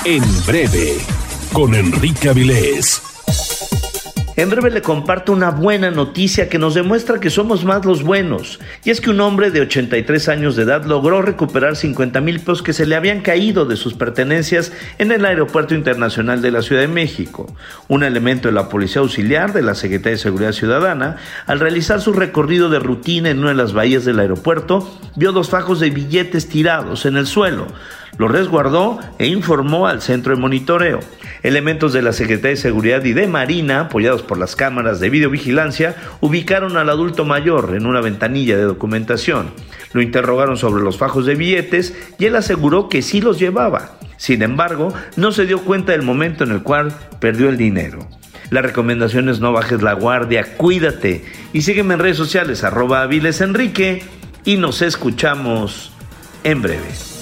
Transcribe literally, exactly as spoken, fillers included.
En breve, con Enrique Avilés. En breve le comparto una buena noticia que nos demuestra que somos más los buenos. Y es que un hombre de ochenta y tres años de edad logró recuperar cincuenta mil pesos que se le habían caído de sus pertenencias en el Aeropuerto Internacional de la Ciudad de México. Un elemento de la Policía Auxiliar de la Secretaría de Seguridad Ciudadana, al realizar su recorrido de rutina en una de las bahías del aeropuerto, vio dos fajos de billetes tirados en el suelo. Lo resguardó e informó al centro de monitoreo. Elementos de la Secretaría de Seguridad y de Marina, apoyados por las cámaras de videovigilancia, ubicaron al adulto mayor en una ventanilla de documentación. Lo interrogaron sobre los fajos de billetes y él aseguró que sí los llevaba. Sin embargo, no se dio cuenta del momento en el cual perdió el dinero. La recomendación es no bajes la guardia, cuídate y sígueme en redes sociales arroba Avilés Enrique y nos escuchamos en breve.